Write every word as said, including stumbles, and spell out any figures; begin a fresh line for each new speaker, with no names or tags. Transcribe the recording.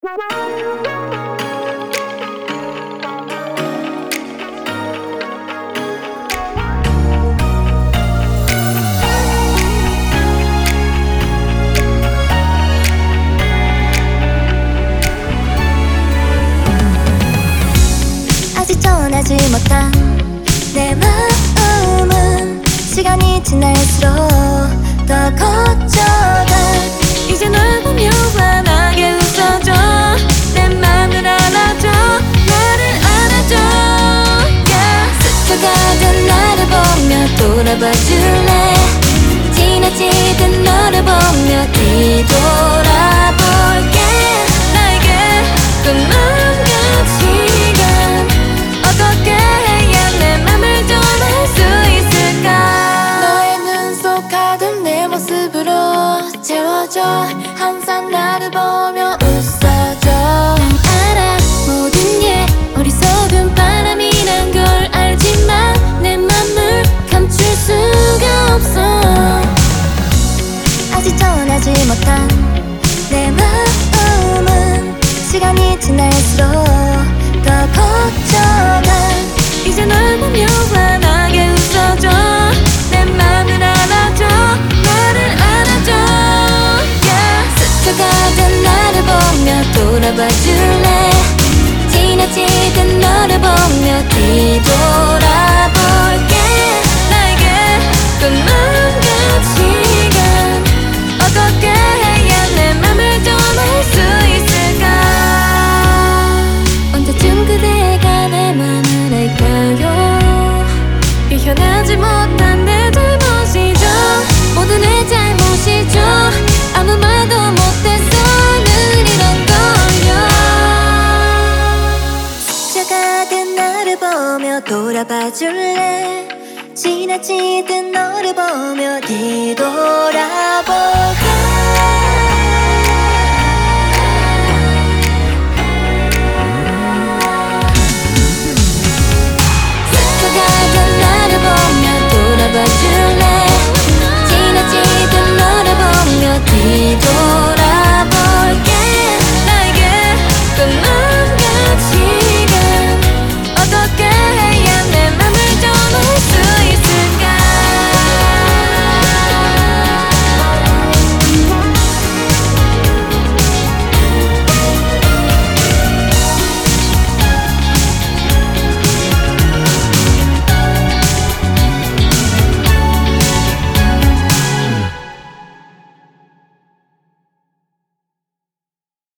아직 전하지 못한 내 마음은 시간이 지날수록 더 커져가. 이제 널 보며 환하게 웃어줘. 내 맘을 알아줘. 나를 안아줘. yeah. 스쳐가던 나를 보며 돌아봐 줄래. 지나치던 너를 보며 뒤돌아볼게. 나에게 끝없는 시간 어떻게 해야 내 맘을 전할 수 있을까. 너의 눈 속 가득 내 모습으로 채워줘. 항상 나를 보며 웃어줘. 난 알아 모든 게 어리석은 바람이란 걸 알지만 내 맘을 감출 수가 없어. 아직 전하지 못한 내 마음은 시간이 지날수록 더 커져가. 이제 널 보며 환하게 웃어줘. 내 맘을 알아줘. 나를 안아줘. yeah. 스쳐가던 나를 보며 돌아봐 줄래. 지나치던 너를 보며 뒤돌아볼게. 나에게 끝없는 시간 어떻게 해야 내 맘을 전할 수 있을까. 언제쯤 그대가 내 맘을 알까요. 이겨내지 못한 내 잘못이죠. 모두 내 잘못이죠. 아무 말도 못해서는 이런 걸요. 스쳐가던 나를 보며 돌아봐 줄래. 지나치던 너를 보며 뒤돌아볼게.